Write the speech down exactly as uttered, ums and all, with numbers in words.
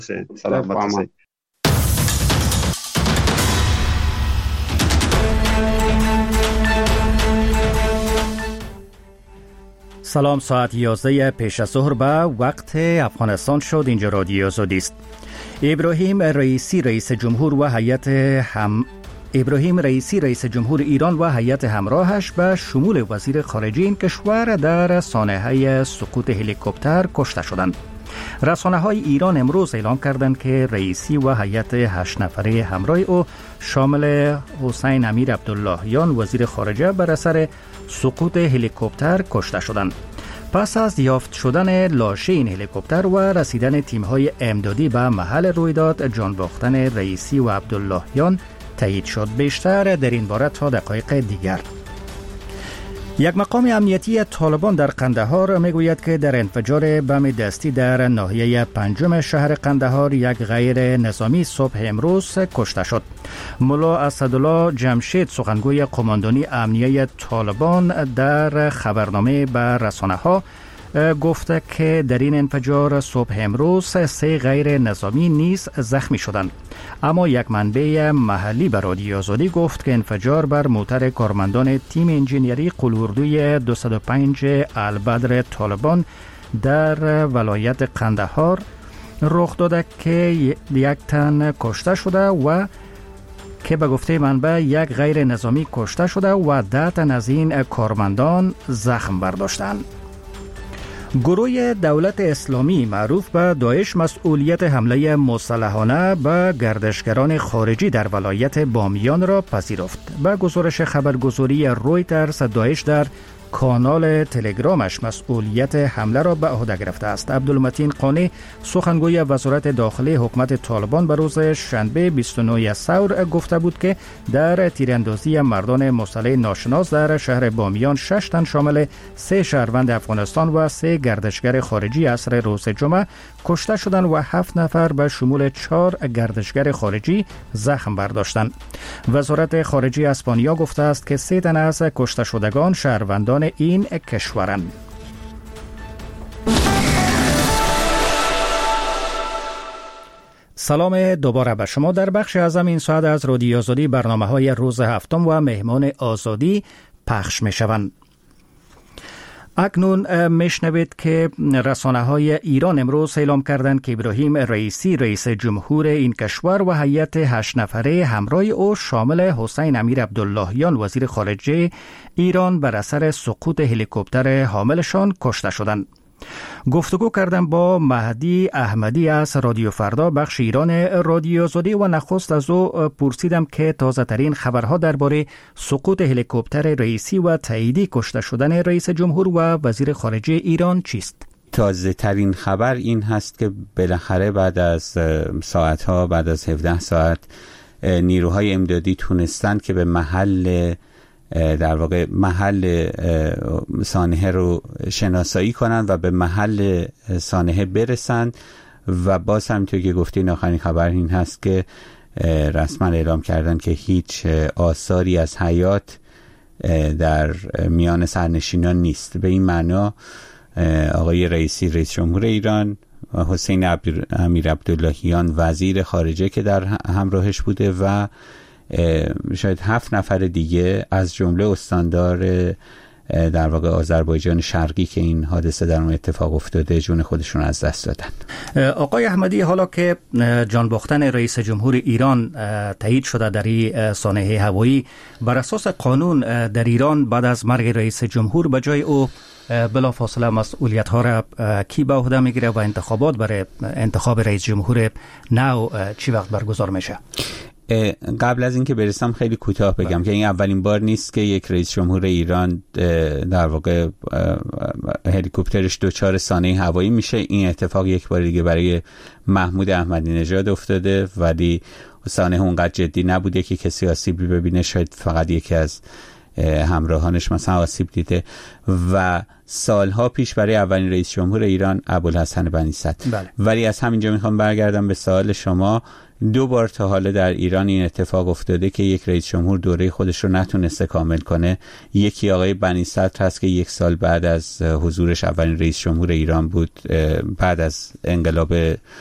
سلامت باشید. سلام، ساعت یازده پیش از ظهر به وقت افغانستان شد. اینجا رادیو آزادی است. ابراهیم رئیسی رئیس جمهور و هیئت هم ابراهیم رئیسی رئیس جمهور ایران و هیئت همراهش به شمول وزیر خارجه این کشور در سانحه سقوط هلیکوپتر کشته شدند. رسانه‌های ایران امروز اعلام کردند که رئیسی و هیئت هشت نفره همراه او شامل حسین امیر عبداللهیان وزیر خارجه بر اثر سقوط هلیکوپتر کشته شدند. پس از یافت شدن لاشه این هلیکوپتر و رسیدن تیم‌های امدادی به محل رویداد، جان باختن رئیسی و عبداللهیان تایید شد. بیشتر در این باره تا دقایق دیگر. یک مقام امنیتی طالبان در قندهار میگوید که در انفجار بم دستی در ناحیه پنجم شهر قندهار یک غیر نظامی صبح امروز کشته شد. ملا اسدالله جمشید سخنگوی قماندانی امنیه طالبان در خبرنامه به رسانه‌ها گفته که در این انفجار صبح امروز سه غیر نظامی نیز زخمی شدند. اما یک منبع محلی به رادیو آزادی گفت که انفجار بر موتر کارمندان تیم انجینیری قلوردوی دویست و پنج البدر طالبان در ولایت قندهار رخ داده که یک تن کشته شده و که به گفته منبع یک غیر نظامی کشته شده و ده تن از این کارمندان زخم برداشتند. گروه دولت اسلامی معروف به داعش مسئولیت حمله مسلحانه به گردشگران خارجی در ولایت بامیان را پذیرفت. به گزارش خبرگزاری رویترز، داعش در کانال تلگرامش مسئولیت حمله را به عهده گرفته است. عبدالمتین قانی سخنگوی وزارت داخلی حکومت طالبان به روز شنبه بیست و نه ثور گفته بود که در تیراندازی مردان مسلح ناشناس در شهر بامیان شش تن شامل سه شهروند افغانستان و سه گردشگر خارجی عصر روز جمعه کشته شدند و هفت نفر به شمول چهار گردشگر خارجی زخم برداشتند. وزارت خارجه اسپانیا گفته است که سه تن از کشته شدگان شهروندان این کشورند. سلام دوباره به شما. در بخش اعظم این ساعت از رادیو آزادی برنامه‌های روز هفتم و مهمان آزادی پخش می‌شوند. اکنون میشنوید که رسانه‌های ایران امروز اعلام کردند که ابراهیم رئیسی رئیس جمهور این کشور و هیئت هشت نفره همراه او شامل حسین امیر عبداللهیان وزیر خارجه ایران بر اثر سقوط هلیکوپتر حاملشان کشته شدند. گفتگو کردم با مهدی احمدی از رادیو فردا بخش ایران رادیو آزادی و نخست از او پرسیدم که تازه ترین خبرها درباره سقوط هلیکوپتر رئیسی و تاییدی کشته شدن رئیس جمهور و وزیر خارجه ایران چیست؟ تازه ترین خبر این هست که بالاخره بعد از ساعتها بعد از هفده ساعت نیروهای امدادی تونستند که به محل در واقع محل سانحه رو شناسایی کنند و به محل سانحه برسند و باز همینطور که گفتین آخرین خبر این هست که رسما اعلام کردن که هیچ آثاری از حیات در میان سرنشینان نیست. به این معنا آقای رئیسی رئیس جمهور ایران و حسین امیر عبداللهیان وزیر خارجه که در همراهش بوده و شاید هفت نفر دیگه از جمله استاندار در واقع آذربایجان شرقی که این حادثه در اون اتفاق افتاده جون خودشون از دست دادن. آقای احمدی، حالا که جان باختن رئیس جمهور ایران تایید شده در این سانحه هوایی، بر اساس قانون در ایران بعد از مرگ رئیس جمهور به جای او بلافاصله مسئولیت ها را کی به عهده میگیره و انتخابات برای انتخاب رئیس جمهور نو چی وقت برگزار میشه؟ قبل از اینکه برسم خیلی کوتاه بگم بله. که این اولین بار نیست که یک رئیس جمهور ایران در واقع هلیکوپترش دچار سانحه هوایی میشه. این اتفاق یک بار دیگه برای محمود احمدی نژاد افتاده، ولی سانحه اونقدر جدی نبوده که کسی آسیبی ببینه، شاید فقط یکی از همراهانش مثلا آسیب دیده. و سالها پیش برای اولین رئیس جمهور ایران ابوالحسن بنی صدر. بله. ولی از همینجا میخوام برگردم به سوال شما. دو بار تا حالا در ایران این اتفاق افتاده که یک رئیس جمهور دوره خودش رو نتونسته کامل کنه. یکی آقای بنی صدر هست که یک سال بعد از حضورش اولین رئیس جمهور ایران بود، بعد از انقلاب